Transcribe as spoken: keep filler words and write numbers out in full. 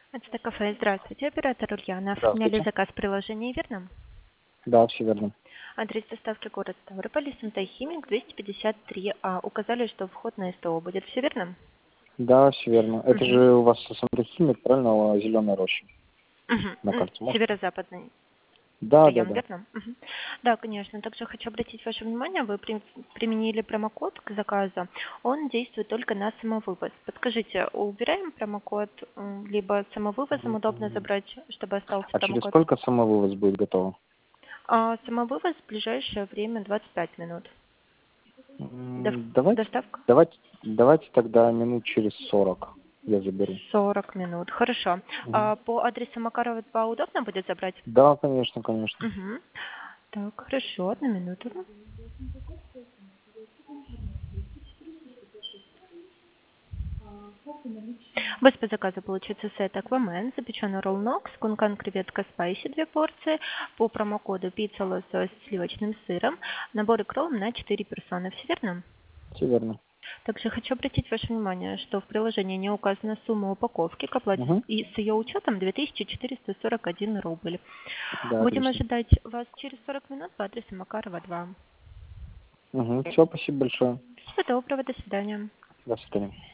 Это кафе. Здравствуйте, оператор Ульяна. Оформляли Здравствуйте. заказ в приложении, верно? Да, все верно. Адрес доставки город Ставрополь, СМТ Химик, двести пятьдесят три А. Указали, что вход на СТО будет. Все верно? Да, все верно. Это Угу. же у вас Химик, правильно, Зеленая роща на Угу. карте, может? Северо-западный Да, да, район, да. верно? Мгм. Да, конечно. Также хочу обратить ваше внимание, вы при- применили промокод к заказу. Он действует только на самовывоз. Подскажите, убираем промокод, м, либо самовывозом удобно Мгм. забрать, чтобы остался А через промокод? сколько самовывоз будет готово? А самовывоз в ближайшее время двадцать пять минут. Дов- М, Давайте, доставка? давайте, давайте тогда минут через сорок я заберу. сорок минут. Хорошо. Мгм. А по адресу Макарова два удобно будет забрать? Да, конечно, конечно. Угу. Так, хорошо, одну минуту. Без по заказу получится сет Аквамен, запеченный ролл Нокс, кункан креветка спайси две порции, по промокоду пицца лосось с сливочным сыром, набор икром на четыре персоны. Все верно? Все верно. Также хочу обратить ваше внимание, что в приложении не указана сумма упаковки к оплате Угу. и с ее учетом две тысячи четыреста сорок один рубль. Да, Будем отлично. ожидать вас через сорок минут по адресу Макарова два. Угу. Все, спасибо большое. Всего доброго, до свидания. До свидания.